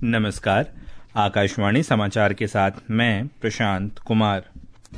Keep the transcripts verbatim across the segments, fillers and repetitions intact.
नमस्कार। आकाशवाणी समाचार के साथ मैं प्रशांत कुमार।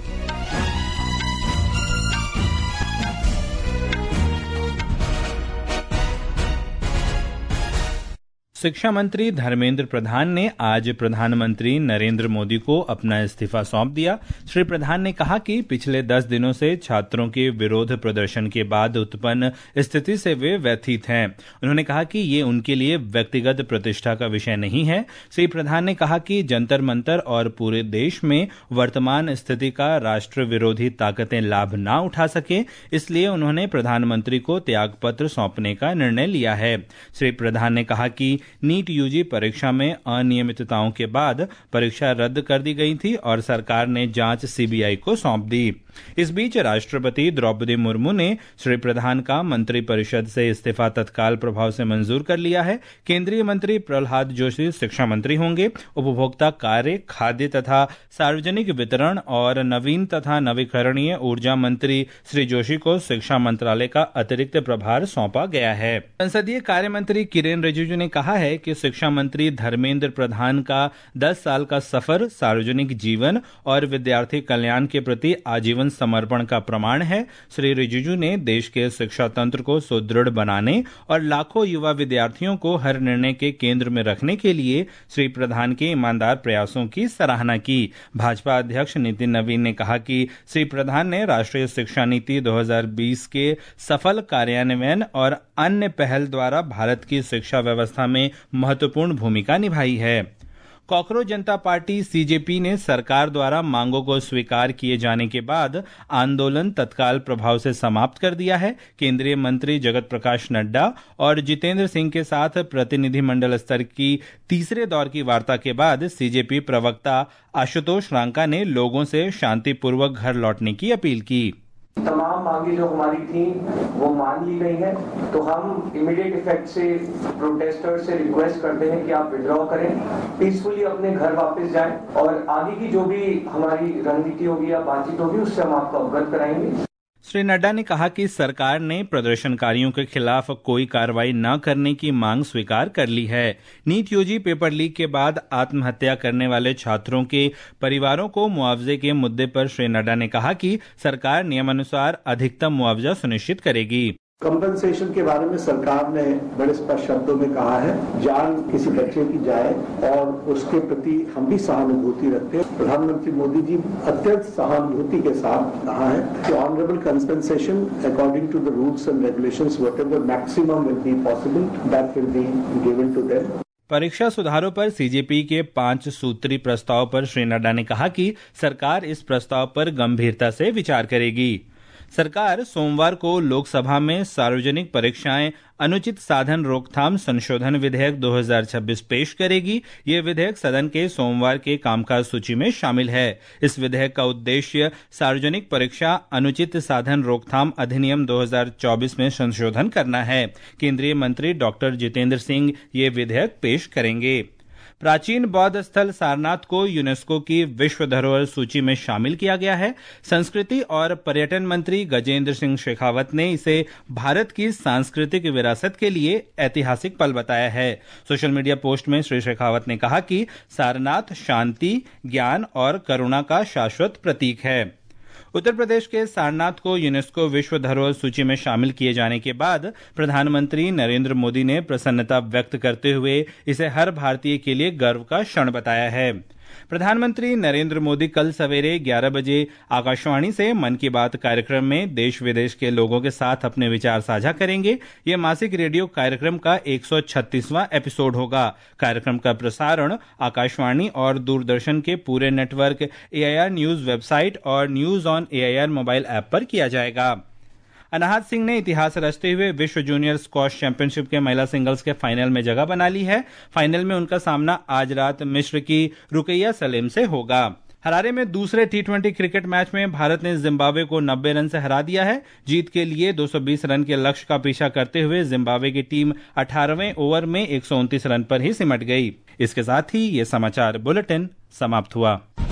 शिक्षा मंत्री धर्मेंद्र प्रधान ने आज प्रधानमंत्री नरेंद्र मोदी को अपना इस्तीफा सौंप दिया। श्री प्रधान ने कहा कि पिछले दस दिनों से छात्रों के विरोध प्रदर्शन के बाद उत्पन्न स्थिति से वे व्यथित हैं। उन्होंने कहा कि ये उनके लिए व्यक्तिगत प्रतिष्ठा का विषय नहीं है। श्री प्रधान ने कहा कि जंतर मंतर और पूरे देश में वर्तमान स्थिति का राष्ट्र विरोधी ताकतें लाभ ना उठा सके, इसलिए उन्होंने प्रधानमंत्री को त्यागपत्र सौंपने का निर्णय लिया है। श्री प्रधान ने कहा कि नीट यूजी परीक्षा में अनियमितताओं के बाद परीक्षा रद्द कर दी गई थी और सरकार ने जांच सीबीआई को सौंप दी। इस बीच राष्ट्रपति द्रौपदी मुर्मू ने श्री प्रधान का मंत्रिपरिषद से इस्तीफा तत्काल प्रभाव से मंजूर कर लिया है। केंद्रीय मंत्री प्रहलाद जोशी शिक्षा मंत्री होंगे। उपभोक्ता कार्य, खाद्य तथा सार्वजनिक वितरण और नवीन तथा नवीकरणीय ऊर्जा मंत्री श्री जोशी को शिक्षा मंत्रालय का अतिरिक्त प्रभार सौंपा गया है। संसदीय कार्य मंत्री किरेन रिजिजू ने कहा है कि शिक्षा मंत्री धर्मेंद्र प्रधान का दस साल का सफर सार्वजनिक जीवन और विद्यार्थी कल्याण के प्रति आजीवन समर्पण का प्रमाण है। श्री रिजिजू ने देश के शिक्षा तंत्र को सुदृढ़ बनाने और लाखों युवा विद्यार्थियों को हर निर्णय के केंद्र में रखने के लिए श्री प्रधान के ईमानदार प्रयासों की सराहना की। भाजपा अध्यक्ष नितिन नवीन ने कहा कि श्री प्रधान ने राष्ट्रीय शिक्षा नीति दो हज़ार बीस के सफल कार्यान्वयन और अन्य पहल द्वारा भारत की शिक्षा व्यवस्था में महत्वपूर्ण भूमिका निभाई है। कॉकरोच जनता पार्टी सीजेपी ने सरकार द्वारा मांगों को स्वीकार किए जाने के बाद आंदोलन तत्काल प्रभाव से समाप्त कर दिया है। केंद्रीय मंत्री जगत प्रकाश नड्डा और जितेंद्र सिंह के साथ प्रतिनिधिमंडल स्तर की तीसरे दौर की वार्ता के बाद सीजेपी प्रवक्ता आशुतोष रांका ने लोगों से शांतिपूर्वक घर लौटने की अपील की। तमाम मांगे जो हमारी थी वो मान ली गई है, तो हम इमीडिएट इफेक्ट से प्रोटेस्टर्स से रिक्वेस्ट करते हैं कि आप विड्रॉ करें, पीसफुली अपने घर वापस जाएं और आगे की जो भी हमारी रणनीति होगी या बातचीत होगी उससे हम आपको अवगत कराएंगे। श्री नड्डा ने कहा कि सरकार ने प्रदर्शनकारियों के खिलाफ कोई कार्रवाई न करने की मांग स्वीकार कर ली है। नीट यूजी पेपर लीक के बाद आत्महत्या करने वाले छात्रों के परिवारों को मुआवजे के मुद्दे पर श्री नड्डा ने कहा कि सरकार नियमानुसार अधिकतम मुआवजा सुनिश्चित करेगी। कंपनसेशन के बारे में सरकार ने बड़े स्पष्ट शब्दों में कहा है, जान किसी बच्चे की जाए और उसके प्रति हम भी सहानुभूति रखते हैं। प्रधानमंत्री मोदी जी अत्यंत सहानुभूति के साथ कहा है कि honourable compensation according to the rules and regulations whatever maximum will be possible that will be given to them. परीक्षा सुधारों पर सीजेपी के पांच सूत्री प्रस्ताव पर श्री नड्डा ने कहा कि सरकार इस प्रस्ताव पर गंभीरता से विचार करेगी। सरकार सोमवार को लोकसभा में सार्वजनिक परीक्षाएं अनुचित साधन रोकथाम संशोधन विधेयक दो हज़ार छब्बीस पेश करेगी। ये विधेयक सदन के सोमवार के कामकाज सूची में शामिल है। इस विधेयक का उद्देश्य सार्वजनिक परीक्षा अनुचित साधन रोकथाम अधिनियम दो हज़ार चौबीस में संशोधन करना है। केंद्रीय मंत्री डॉक्टर जितेंद्र सिंह ये विधेयक पेश करेंगे। प्राचीन बौद्ध स्थल सारनाथ को यूनेस्को की विश्व धरोहर सूची में शामिल किया गया है। संस्कृति और पर्यटन मंत्री गजेंद्र सिंह शेखावत ने इसे भारत की सांस्कृतिक विरासत के लिए ऐतिहासिक पल बताया है। सोशल मीडिया पोस्ट में श्री शेखावत ने कहा कि सारनाथ शांति, ज्ञान और करुणा का शाश्वत प्रतीक है। उत्तर प्रदेश के सारनाथ को यूनेस्को विश्व धरोहर सूची में शामिल किए जाने के बाद प्रधानमंत्री नरेंद्र मोदी ने प्रसन्नता व्यक्त करते हुए इसे हर भारतीय के लिए गर्व का क्षण बताया है। प्रधानमंत्री नरेंद्र मोदी कल सवेरे ग्यारह बजे आकाशवाणी से मन की बात कार्यक्रम में देश विदेश के लोगों के साथ अपने विचार साझा करेंगे। ये मासिक रेडियो कार्यक्रम का एक सौ छत्तीसवां एपिसोड होगा। कार्यक्रम का प्रसारण आकाशवाणी और दूरदर्शन के पूरे नेटवर्क एआईआर न्यूज वेबसाइट और news on AIR mobile app पर किया जाएगा। अनाहत सिंह ने इतिहास रचते हुए विश्व जूनियर स्क्वॉश चैंपियनशिप के महिला सिंगल्स के फाइनल में जगह बना ली है। फाइनल में उनका सामना आज रात मिस्र की रुकैया सलेम से होगा। हरारे में दूसरे टी ट्वेंटी क्रिकेट मैच में भारत ने जिम्बाब्वे को नब्बे रन से हरा दिया है। जीत के लिए दो सौ बीस रन के लक्ष्य का पीछा करते हुए जिम्बाब्वे की टीम अठारहवें ओवर में एक सौ उनतीस रन पर ही सिमट गई। इसके साथ ही ये समाचार बुलेटिन समाप्त हुआ।